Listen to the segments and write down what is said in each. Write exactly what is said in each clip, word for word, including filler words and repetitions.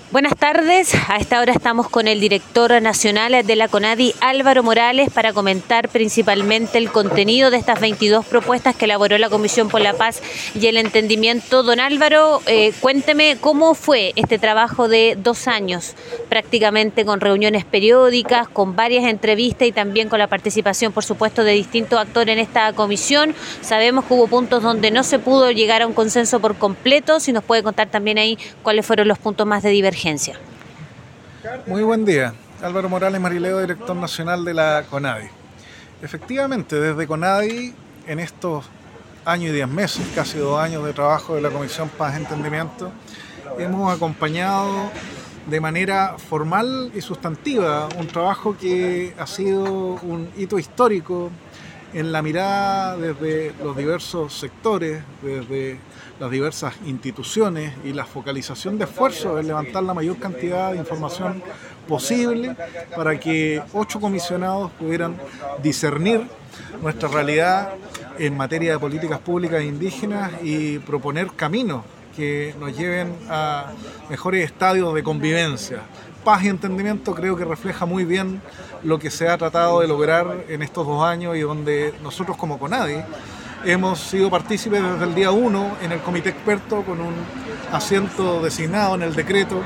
Buenas tardes, a esta hora estamos con el director nacional de la CONADI, Álvaro Morales, para comentar principalmente el contenido de estas veintidós propuestas que elaboró la Comisión por la Paz y el Entendimiento. Don Álvaro, eh, cuénteme cómo fue este trabajo de dos años, prácticamente con reuniones periódicas, con varias entrevistas y también con la participación, por supuesto, de distintos actores en esta comisión. Sabemos que hubo puntos donde no se pudo llegar a un consenso por completo. Si nos puede contar también ahí cuáles fueron los puntos más de divergencia. Muy buen día, Álvaro Morales Marileo, director nacional de la CONADI. Efectivamente, desde CONADI, en estos años y diez meses, casi dos años de trabajo de la Comisión Paz y Entendimiento, hemos acompañado de manera formal y sustantiva un trabajo que ha sido un hito histórico en la mirada desde los diversos sectores, desde las diversas instituciones y la focalización de esfuerzos en levantar la mayor cantidad de información posible para que ocho comisionados pudieran discernir nuestra realidad en materia de políticas públicas indígenas y proponer caminos que nos lleven a mejores estadios de convivencia. Paz y entendimiento creo que refleja muy bien lo que se ha tratado de lograr en estos dos años y donde nosotros como CONADI hemos sido partícipes desde el día uno en el comité experto con un asiento designado en el decreto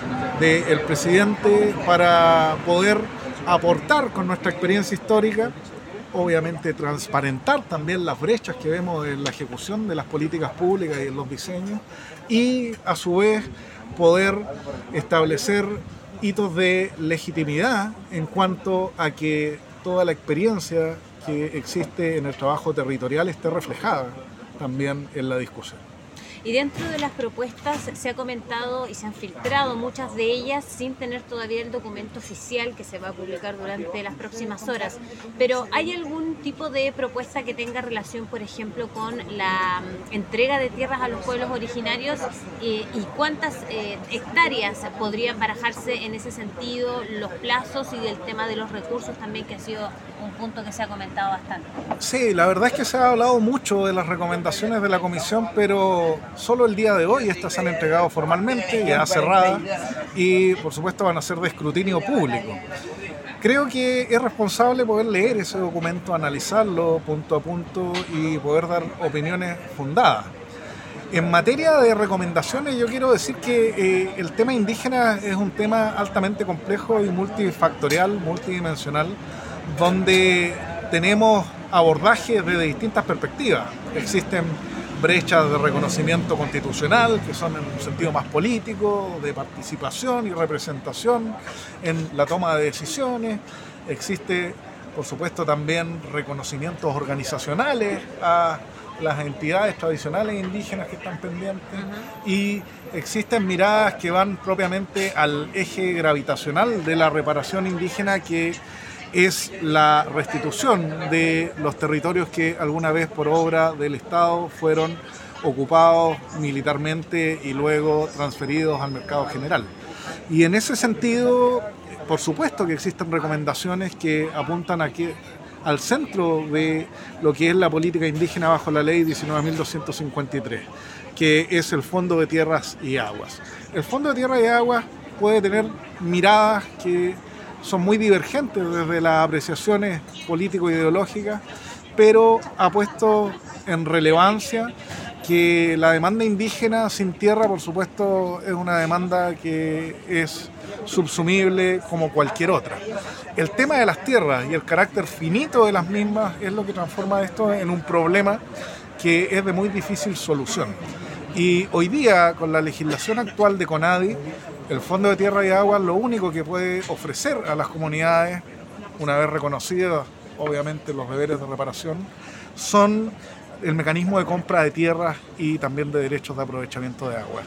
del presidente para poder aportar con nuestra experiencia histórica, obviamente transparentar también las brechas que vemos en la ejecución de las políticas públicas y en los diseños y a su vez poder establecer hitos de legitimidad en cuanto a que toda la experiencia que existe en el trabajo territorial esté reflejada también en la discusión. Y dentro de las propuestas se ha comentado y se han filtrado muchas de ellas sin tener todavía el documento oficial que se va a publicar durante las próximas horas. Pero ¿hay algún tipo de propuesta que tenga relación, por ejemplo, con la entrega de tierras a los pueblos originarios eh, y cuántas eh, hectáreas podrían barajarse en ese sentido, los plazos y el tema de los recursos también, que ha sido un punto que se ha comentado bastante? Sí, la verdad es que se ha hablado mucho de las recomendaciones de la Comisión, pero solo el día de hoy estas se han entregado formalmente, ya cerradas, y por supuesto van a ser de escrutinio público. Creo que es responsable poder leer ese documento, analizarlo punto a punto y poder dar opiniones fundadas. En materia de recomendaciones, yo quiero decir que eh, el tema indígena es un tema altamente complejo y multifactorial, multidimensional, donde tenemos abordajes desde distintas perspectivas. Existen brechas de reconocimiento constitucional, que son en un sentido más político, de participación y representación en la toma de decisiones. Existe, por supuesto, también reconocimientos organizacionales a las entidades tradicionales indígenas que están pendientes. Uh-huh. Y existen miradas que van propiamente al eje gravitacional de la reparación indígena, que es la restitución de los territorios que alguna vez por obra del Estado fueron ocupados militarmente y luego transferidos al mercado general. Y en ese sentido, por supuesto que existen recomendaciones que apuntan a que, al centro de lo que es la política indígena bajo la ley diecinueve mil doscientos cincuenta y tres, que es el Fondo de Tierras y Aguas. El Fondo de Tierras y Aguas puede tener miradas que son muy divergentes desde las apreciaciones político-ideológicas, pero ha puesto en relevancia que la demanda indígena sin tierra, por supuesto, es una demanda que es subsumible como cualquier otra. El tema de las tierras y el carácter finito de las mismas es lo que transforma esto en un problema que es de muy difícil solución. Y hoy día, con la legislación actual de CONADI, el Fondo de Tierra y Agua lo único que puede ofrecer a las comunidades, una vez reconocidas obviamente los deberes de reparación, son el mecanismo de compra de tierras y también de derechos de aprovechamiento de agua.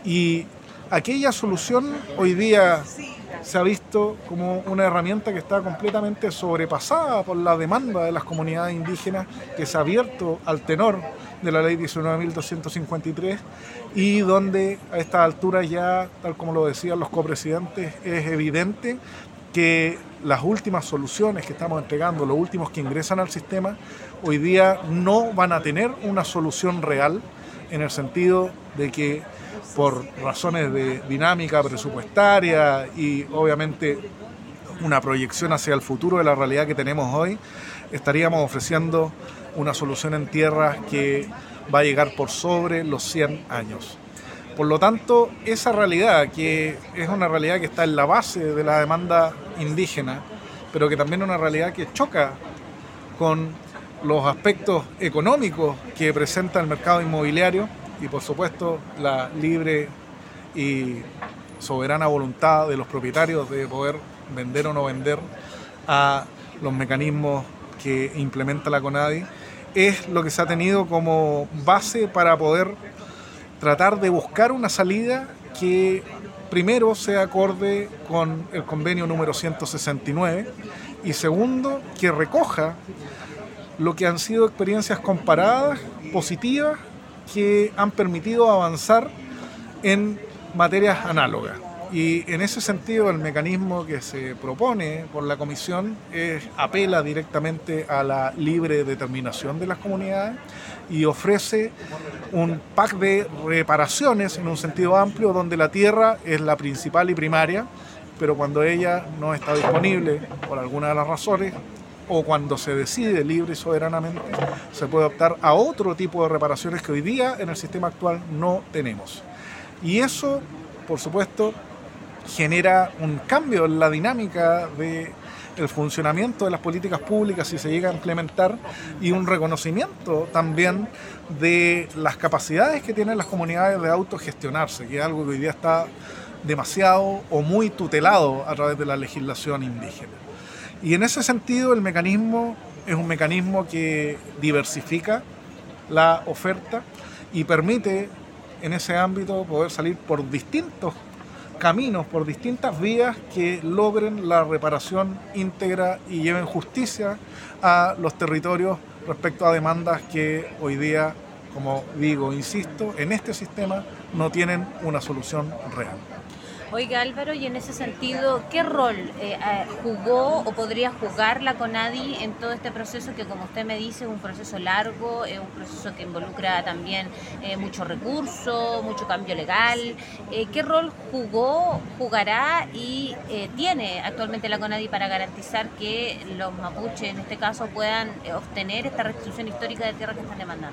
Y aquella solución hoy día se ha visto como una herramienta que está completamente sobrepasada por la demanda de las comunidades indígenas, que se ha abierto al tenor de la ley diecinueve mil doscientos cincuenta y tres y donde a esta altura ya, tal como lo decían los copresidentes, es evidente que las últimas soluciones que estamos entregando, los últimos que ingresan al sistema, hoy día no van a tener una solución real en el sentido de que por razones de dinámica presupuestaria y obviamente una proyección hacia el futuro de la realidad que tenemos hoy, estaríamos ofreciendo una solución en tierra que va a llegar por sobre los cien años. Por lo tanto, esa realidad, que es una realidad que está en la base de la demanda indígena, pero que también es una realidad que choca con los aspectos económicos que presenta el mercado inmobiliario y, por supuesto, la libre y soberana voluntad de los propietarios de poder vender o no vender a los mecanismos que implementa la CONADI, es lo que se ha tenido como base para poder tratar de buscar una salida que primero sea acorde con el convenio número ciento sesenta y nueve y segundo, que recoja lo que han sido experiencias comparadas, positivas, que han permitido avanzar en materias análogas. Y en ese sentido el mecanismo que se propone por la Comisión es, apela directamente a la libre determinación de las comunidades y ofrece un pack de reparaciones en un sentido amplio donde la tierra es la principal y primaria, pero cuando ella no está disponible por alguna de las razones o cuando se decide libre y soberanamente, se puede optar a otro tipo de reparaciones que hoy día en el sistema actual no tenemos. Y eso, por supuesto, genera un cambio en la dinámica del funcionamiento de las políticas públicas si se llega a implementar y un reconocimiento también de las capacidades que tienen las comunidades de autogestionarse, que es algo que hoy día está demasiado o muy tutelado a través de la legislación indígena. Y en ese sentido el mecanismo es un mecanismo que diversifica la oferta y permite en ese ámbito poder salir por distintos caminos, por distintas vías que logren la reparación íntegra y lleven justicia a los territorios respecto a demandas que hoy día, como digo, insisto, en este sistema no tienen una solución real. Oiga, Álvaro, y en ese sentido, ¿qué rol eh, jugó o podría jugar la CONADI en todo este proceso que, como usted me dice, es un proceso largo, es un proceso que involucra también eh, mucho recurso, mucho cambio legal? Eh, ¿Qué rol jugó, jugará y eh, tiene actualmente la CONADI para garantizar que los mapuches, en este caso, puedan eh, obtener esta restitución histórica de tierra que están demandando?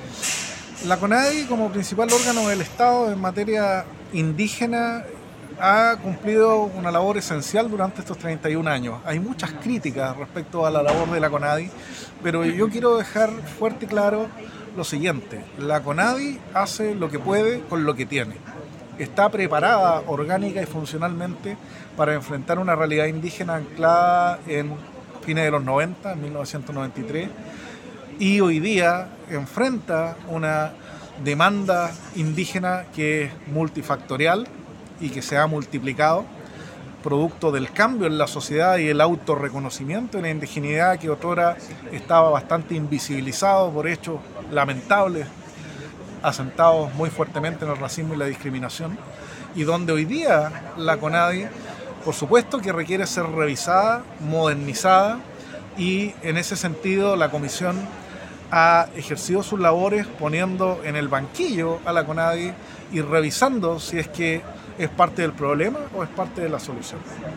La CONADI, como principal órgano del Estado en materia indígena, ha cumplido una labor esencial durante estos treinta y un años. Hay muchas críticas respecto a la labor de la CONADI, pero yo quiero dejar fuerte y claro lo siguiente: la CONADI hace lo que puede con lo que tiene. Está preparada orgánica y funcionalmente para enfrentar una realidad indígena anclada en fines de los noventa, en mil novecientos noventa y tres, y hoy día enfrenta una demanda indígena que es multifactorial y que se ha multiplicado, producto del cambio en la sociedad y el autorreconocimiento de la indigeneidad que otrora estaba bastante invisibilizado por hechos lamentables, asentados muy fuertemente en el racismo y la discriminación, y donde hoy día la CONADI, por supuesto que requiere ser revisada, modernizada, y en ese sentido la Comisión ha ejercido sus labores poniendo en el banquillo a la CONADI y revisando si es que es parte del problema o es parte de la solución.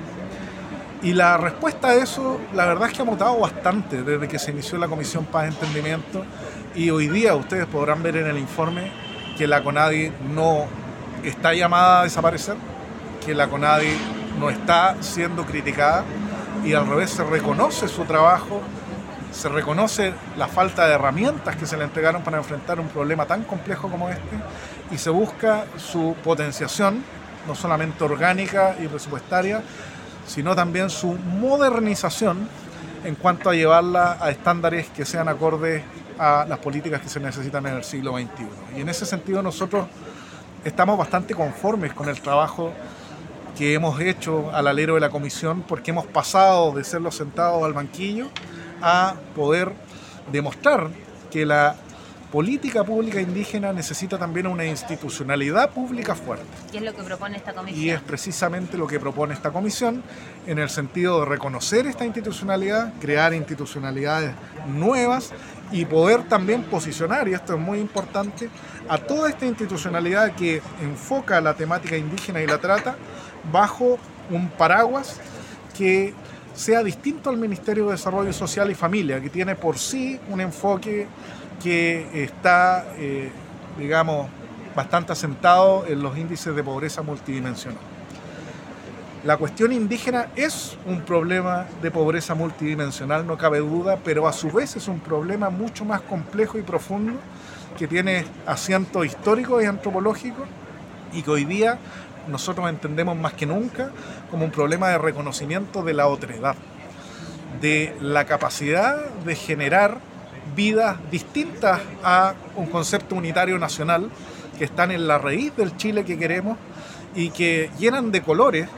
Y la respuesta a eso, la verdad es que ha mutado bastante desde que se inició la Comisión Paz y Entendimiento, y hoy día ustedes podrán ver en el informe que la CONADI no está llamada a desaparecer, que la CONADI no está siendo criticada, y al revés se reconoce su trabajo, se reconoce la falta de herramientas que se le entregaron para enfrentar un problema tan complejo como este, y se busca su potenciación, no solamente orgánica y presupuestaria, sino también su modernización en cuanto a llevarla a estándares que sean acordes a las políticas que se necesitan en el siglo veintiuno. Y en ese sentido nosotros estamos bastante conformes con el trabajo que hemos hecho al alero de la Comisión, porque hemos pasado de ser los sentados al banquillo a poder demostrar que la política pública indígena necesita también una institucionalidad pública fuerte. ¿Qué es lo que propone esta comisión? Y es precisamente lo que propone esta comisión, en el sentido de reconocer esta institucionalidad, crear institucionalidades nuevas y poder también posicionar, y esto es muy importante, a toda esta institucionalidad que enfoca la temática indígena y la trata bajo un paraguas que sea distinto al Ministerio de Desarrollo Social y Familia, que tiene por sí un enfoque que está, eh, digamos, bastante asentado en los índices de pobreza multidimensional. La cuestión indígena es un problema de pobreza multidimensional, no cabe duda, pero a su vez es un problema mucho más complejo y profundo que tiene asiento histórico y antropológico y que hoy día nosotros entendemos más que nunca como un problema de reconocimiento de la otredad, de la capacidad de generar vidas distintas a un concepto unitario nacional que están en la raíz del Chile que queremos y que llenan de colores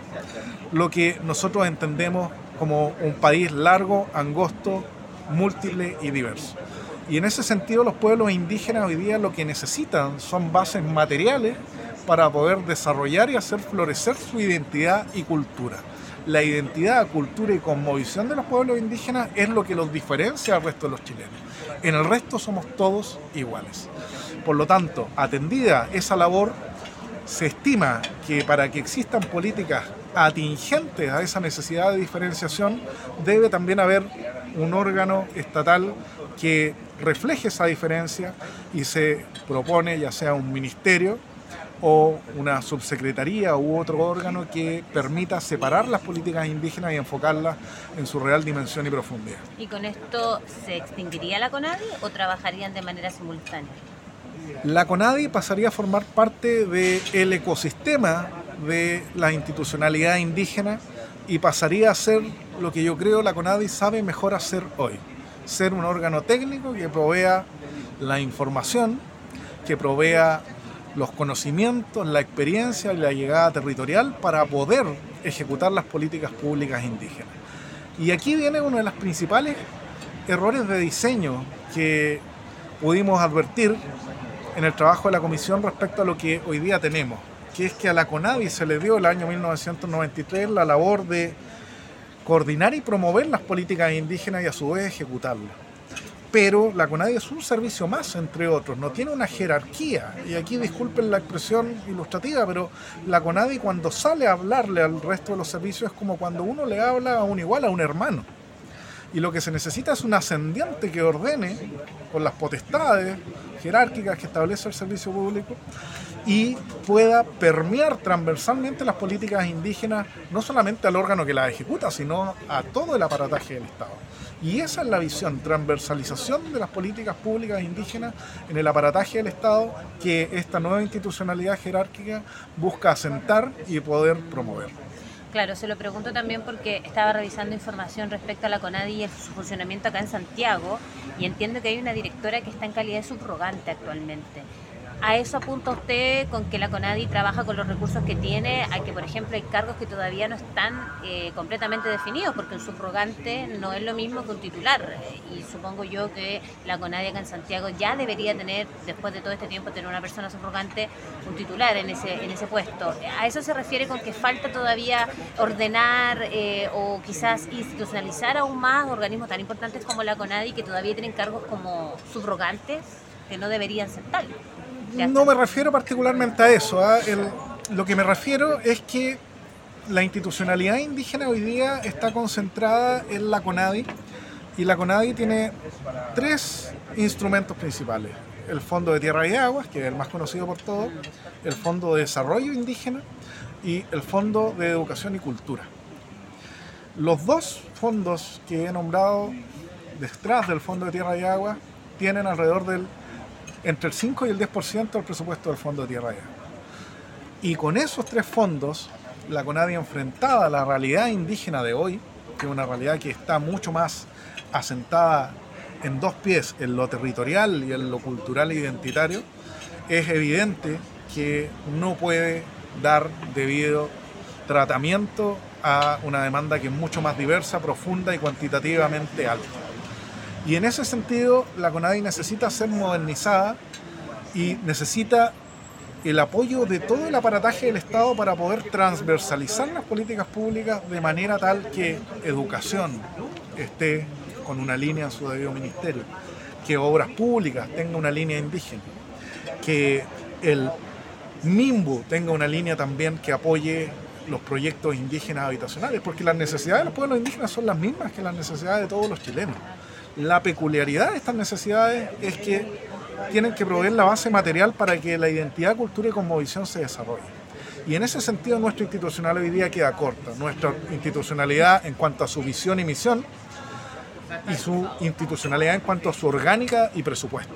lo que nosotros entendemos como un país largo, angosto, múltiple y diverso. Y en ese sentido los pueblos indígenas hoy día lo que necesitan son bases materiales para poder desarrollar y hacer florecer su identidad y cultura. La identidad, cultura y cosmovisión de los pueblos indígenas es lo que los diferencia al resto de los chilenos. En el resto somos todos iguales. Por lo tanto, atendida esa labor, se estima que para que existan políticas atingentes a esa necesidad de diferenciación, debe también haber un órgano estatal que refleje esa diferencia y se propone ya sea un ministerio o una subsecretaría u otro órgano que permita separar las políticas indígenas y enfocarlas en su real dimensión y profundidad. ¿Y con esto se extinguiría la CONADI o trabajarían de manera simultánea? La CONADI pasaría a formar parte del ecosistema de la institucionalidad indígena y pasaría a ser lo que yo creo la CONADI sabe mejor hacer hoy, ser un órgano técnico que provea la información, que provea los conocimientos, la experiencia y la llegada territorial para poder ejecutar las políticas públicas indígenas. Y aquí viene uno de los principales errores de diseño que pudimos advertir en el trabajo de la comisión respecto a lo que hoy día tenemos, que es que a la CONADI se le dio el año mil novecientos noventa y tres la labor de coordinar y promover las políticas indígenas y a su vez ejecutarlas. Pero la CONADI es un servicio más, entre otros, no tiene una jerarquía. Y aquí disculpen la expresión ilustrativa, pero la CONADI cuando sale a hablarle al resto de los servicios es como cuando uno le habla a un igual, a un hermano. Y lo que se necesita es un ascendiente que ordene con las potestades jerárquicas que establece el servicio público y pueda permear transversalmente las políticas indígenas, no solamente al órgano que las ejecuta, sino a todo el aparataje del Estado. Y esa es la visión, transversalización de las políticas públicas indígenas en el aparataje del Estado que esta nueva institucionalidad jerárquica busca asentar y poder promover. Claro, se lo pregunto también porque estaba revisando información respecto a la CONADI y su funcionamiento acá en Santiago y entiendo que hay una directora que está en calidad de subrogante actualmente. ¿A eso apunta usted con que la CONADI trabaja con los recursos que tiene? A que, por ejemplo, hay cargos que todavía no están eh, completamente definidos, porque un subrogante no es lo mismo que un titular. Y supongo yo que la CONADI acá en Santiago ya debería tener, después de todo este tiempo, tener una persona subrogante, un titular en ese, en ese puesto. ¿A eso se refiere con que falta todavía ordenar eh, o quizás institucionalizar aún más organismos tan importantes como la CONADI que todavía tienen cargos como subrogantes que no deberían ser tal? No me refiero particularmente a eso. ¿eh? El, lo que me refiero es que la institucionalidad indígena hoy día está concentrada en la CONADI y la CONADI tiene tres instrumentos principales. El Fondo de Tierra y Aguas, que es el más conocido por todos, el Fondo de Desarrollo Indígena y el Fondo de Educación y Cultura. Los dos fondos que he nombrado detrás del Fondo de Tierra y Aguas tienen alrededor del entre el cinco y el diez por ciento del presupuesto del Fondo de Tierra y Agua. Y con esos tres fondos, la CONADI enfrentada a la realidad indígena de hoy, que es una realidad que está mucho más asentada en dos pies, en lo territorial y en lo cultural e identitario, es evidente que no puede dar debido tratamiento a una demanda que es mucho más diversa, profunda y cuantitativamente alta. Y en ese sentido, la CONADI necesita ser modernizada y necesita el apoyo de todo el aparataje del Estado para poder transversalizar las políticas públicas de manera tal que educación esté con una línea en su debido ministerio, que obras públicas tenga una línea indígena, que el MIMBU tenga una línea también que apoye los proyectos indígenas habitacionales, porque las necesidades de los pueblos indígenas son las mismas que las necesidades de todos los chilenos. La peculiaridad de estas necesidades es que tienen que proveer la base material para que la identidad, cultura y cosmovisión se desarrolle. Y en ese sentido nuestra institucionalidad hoy día queda corta. Nuestra institucionalidad en cuanto a su visión y misión y su institucionalidad en cuanto a su orgánica y presupuesto.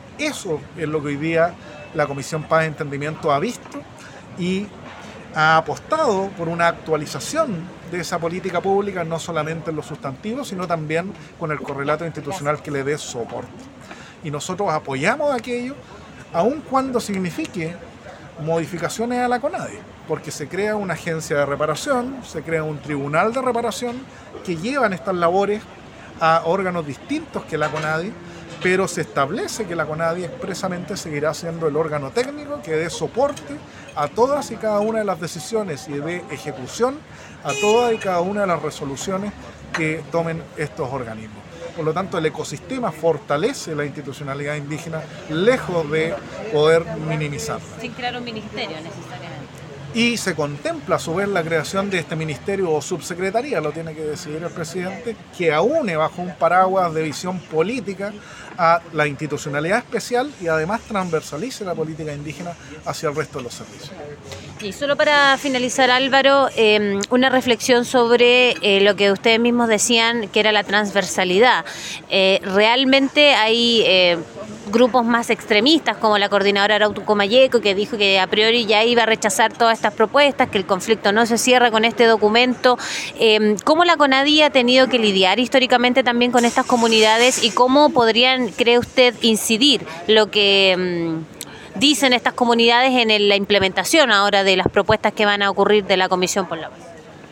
Eso es lo que hoy día la Comisión Paz y Entendimiento ha visto y ha apostado por una actualización de esa política pública, no solamente en los sustantivos, sino también con el correlato institucional que le dé soporte. Y nosotros apoyamos aquello, aun cuando signifique modificaciones a la CONADI, porque se crea una agencia de reparación, se crea un tribunal de reparación que llevan estas labores a órganos distintos que la CONADI, pero se establece que la CONADI expresamente seguirá siendo el órgano técnico que dé soporte a todas y cada una de las decisiones y dé ejecución a todas y cada una de las resoluciones que tomen estos organismos. Por lo tanto, el ecosistema fortalece la institucionalidad indígena lejos de poder minimizarla. Sin crear un ministerio necesariamente. Y se contempla a su vez la creación de este ministerio o subsecretaría, lo tiene que decidir el presidente, que aúne bajo un paraguas de visión política a la institucionalidad especial y además transversalice la política indígena hacia el resto de los servicios. Y solo para finalizar, Álvaro, eh, una reflexión sobre eh, lo que ustedes mismos decían que era la transversalidad. Eh, realmente hay eh, grupos más extremistas como la coordinadora Arauco Comayeco, que dijo que a priori ya iba a rechazar todas estas propuestas, que el conflicto no se cierra con este documento. Eh, ¿Cómo la CONADI ha tenido que lidiar históricamente también con estas comunidades y cómo podrían, cree usted, incidir lo que mmm, dicen estas comunidades en la implementación ahora de las propuestas que van a ocurrir de la Comisión por la Paz?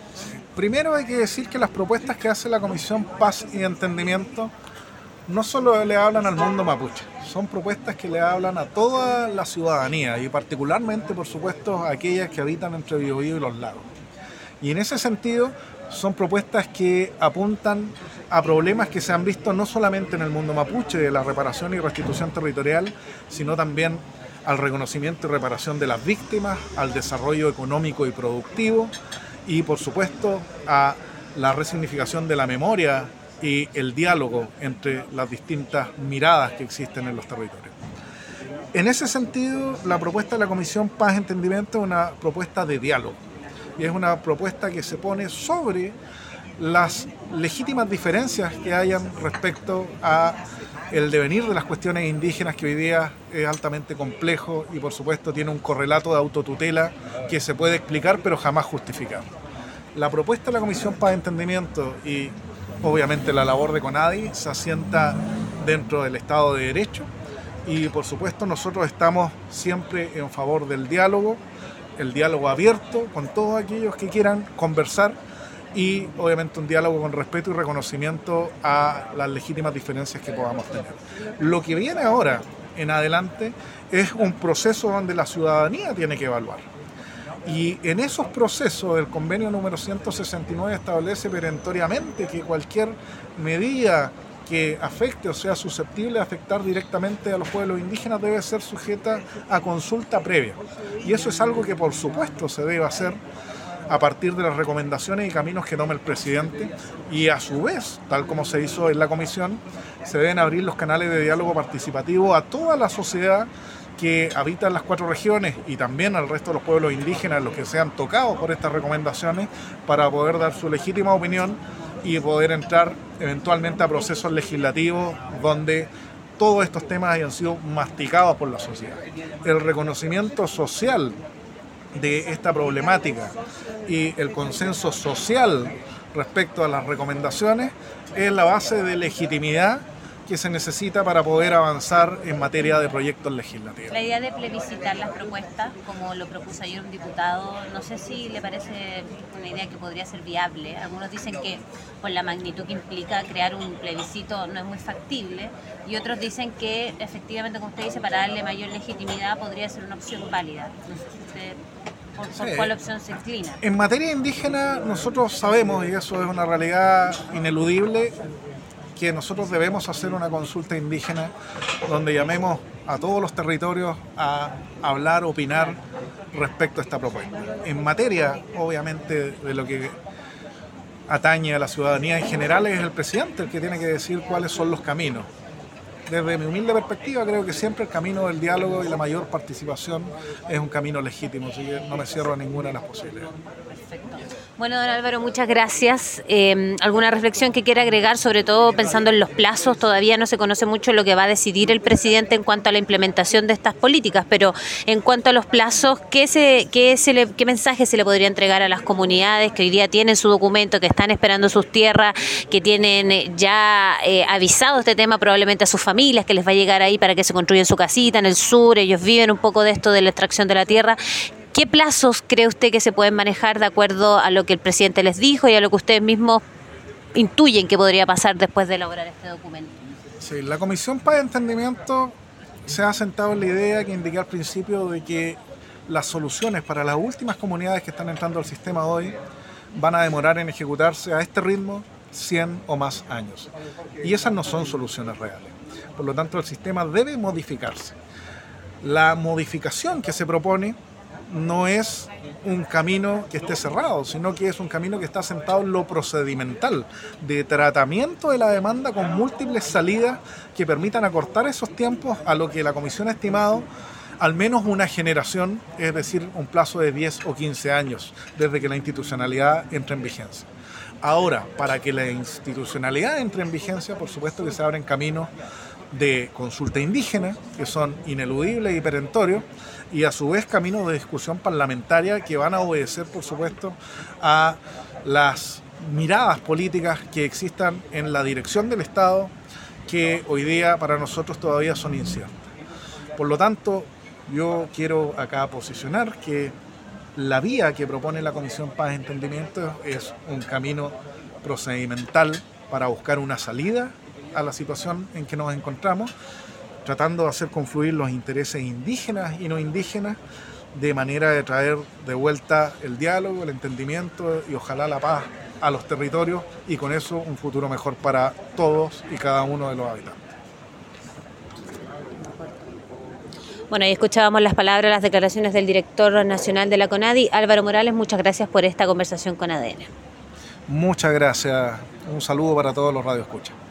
Primero hay que decir que las propuestas que hace la Comisión Paz y Entendimiento no solo le hablan al mundo mapuche, son propuestas que le hablan a toda la ciudadanía y particularmente, por supuesto, a aquellas que habitan entre Biobío y los lagos. Y en ese sentido son propuestas que apuntan a problemas que se han visto no solamente en el mundo mapuche, de la reparación y restitución territorial, sino también al reconocimiento y reparación de las víctimas, al desarrollo económico y productivo y, por supuesto, a la resignificación de la memoria y el diálogo entre las distintas miradas que existen en los territorios. En ese sentido, la propuesta de la Comisión Paz y Entendimiento es una propuesta de diálogo y es una propuesta que se pone sobre las legítimas diferencias que hayan respecto a el devenir de las cuestiones indígenas, que hoy día es altamente complejo y por supuesto tiene un correlato de autotutela que se puede explicar pero jamás justificar. La propuesta de la Comisión Paz y Entendimiento y obviamente la labor de CONADI se asienta dentro del Estado de Derecho y por supuesto nosotros estamos siempre en favor del diálogo, el diálogo abierto con todos aquellos que quieran conversar y obviamente un diálogo con respeto y reconocimiento a las legítimas diferencias que podamos tener. Lo que viene ahora en adelante es un proceso donde la ciudadanía tiene que evaluar. Y en esos procesos el convenio número ciento sesenta y nueve establece perentoriamente que cualquier medida que afecte o sea susceptible de afectar directamente a los pueblos indígenas debe ser sujeta a consulta previa. Y eso es algo que por supuesto se debe hacer a partir de las recomendaciones y caminos que tome el presidente y a su vez, tal como se hizo en la comisión, se deben abrir los canales de diálogo participativo a toda la sociedad que habitan las cuatro regiones y también al resto de los pueblos indígenas, los que sean tocados por estas recomendaciones, para poder dar su legítima opinión y poder entrar eventualmente a procesos legislativos donde todos estos temas hayan sido masticados por la sociedad. El reconocimiento social de esta problemática y el consenso social respecto a las recomendaciones es la base de legitimidad que se necesita para poder avanzar en materia de proyectos legislativos. La idea de plebiscitar las propuestas, como lo propuso ayer un diputado, no sé si le parece una idea que podría ser viable. Algunos dicen que por la magnitud que implica crear un plebiscito no es muy factible, y otros dicen que efectivamente, como usted dice, para darle mayor legitimidad podría ser una opción válida. No sé si usted... ¿Por, por sí. cuál opción se inclina? En materia indígena nosotros sabemos, y eso es una realidad ineludible, que nosotros debemos hacer una consulta indígena donde llamemos a todos los territorios a hablar, opinar respecto a esta propuesta. En materia, obviamente, de lo que atañe a la ciudadanía en general, es el presidente el que tiene que decir cuáles son los caminos. Desde mi humilde perspectiva, creo que siempre el camino del diálogo y la mayor participación es un camino legítimo, así que no me cierro a ninguna de las posibilidades. Perfecto. Bueno, don Álvaro, muchas gracias. Eh, ¿Alguna reflexión que quiera agregar, sobre todo pensando en los plazos? Todavía no se conoce mucho lo que va a decidir el presidente en cuanto a la implementación de estas políticas, pero en cuanto a los plazos, ¿qué, se, qué, se le, qué mensaje se le podría entregar a las comunidades que hoy día tienen su documento, que están esperando sus tierras, que tienen ya eh, avisado este tema probablemente a sus familias, que les va a llegar ahí para que se construyan su casita en el sur? Ellos viven un poco de esto de la extracción de la tierra. ¿Qué plazos cree usted que se pueden manejar de acuerdo a lo que el presidente les dijo y a lo que ustedes mismos intuyen que podría pasar después de elaborar este documento? Sí, la Comisión Paz y Entendimiento se ha sentado en la idea que indiqué al principio de que las soluciones para las últimas comunidades que están entrando al sistema hoy van a demorar en ejecutarse a este ritmo cien o más años. Y esas no son soluciones reales. Por lo tanto, el sistema debe modificarse. La modificación que se propone no es un camino que esté cerrado, sino que es un camino que está sentado en lo procedimental, de tratamiento de la demanda con múltiples salidas que permitan acortar esos tiempos a lo que la Comisión ha estimado al menos una generación, es decir, un plazo de diez o quince años desde que la institucionalidad entre en vigencia. Ahora, para que la institucionalidad entre en vigencia, por supuesto que se abren caminos de consulta indígena, que son ineludibles y perentorios, y a su vez caminos de discusión parlamentaria que van a obedecer, por supuesto, a las miradas políticas que existan en la dirección del Estado, que hoy día para nosotros todavía son inciertas. Por lo tanto, yo quiero acá posicionar que la vía que propone la Comisión Paz y Entendimiento es un camino procedimental para buscar una salida a la situación en que nos encontramos, tratando de hacer confluir los intereses indígenas y no indígenas de manera de traer de vuelta el diálogo, el entendimiento y ojalá la paz a los territorios, y con eso un futuro mejor para todos y cada uno de los habitantes. Bueno, ahí escuchábamos las palabras, las declaraciones del director nacional de la CONADI, Álvaro Morales. Muchas gracias por esta conversación con A D N. Muchas gracias. Un saludo para todos los radioescuchas.